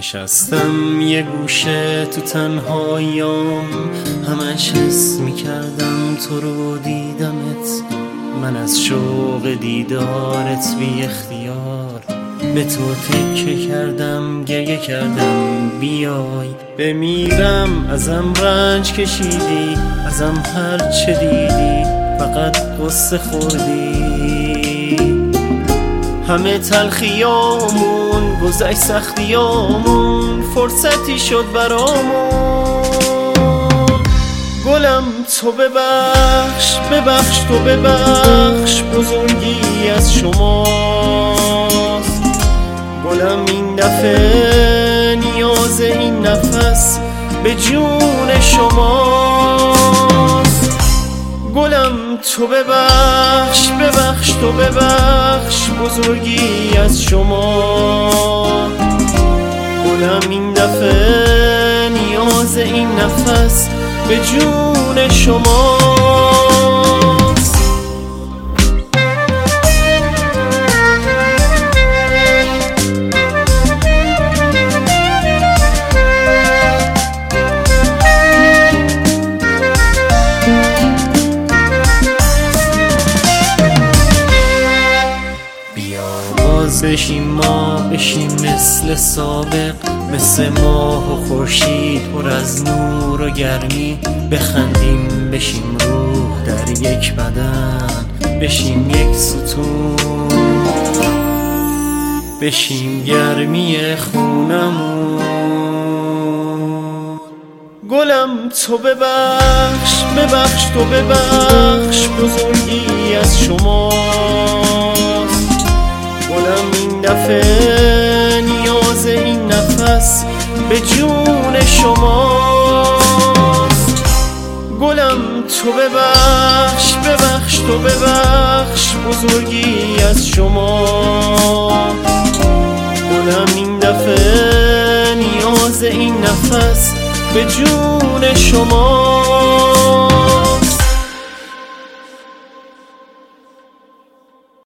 نشستم یه گوشه تو تنهاییام، همش حس میکردم تو رو دیدمت. من از شوق دیدارت بی اختیار به تو تکه کردم، گریه کردم بیای بمیرم. ازم رنج کشیدی، ازم هر چه دیدی فقط قصه خوردی. همه تلخیامون گذشت، سختیامون فرصتی شد برامون. گلم تو ببخش، ببخش تو ببخش، بزرگی از شماست. گلم این دفعه نیاز این نفس به جون شماست. گلم تو ببخش، ببخش تو ببخش، بزرگی از شما. گلم این دفعه نیاز این نفس به جون شماست. بشیم ما، بشیم مثل سابق، مثل ماه و خورشید پر از نور و گرمی. بخندیم بشیم روح در یک بدن، بشیم یک ستون، بشیم گرمی خونمون. گلم تو ببخش، ببخش تو ببخش، بزرگی از شماست. گلم این دفعه نیاز این نفس به جون شماست. گلم تو ببخش، ببخش تو ببخش، بزرگی از شما. گلم این دفعه نیاز این نفس به جون شما.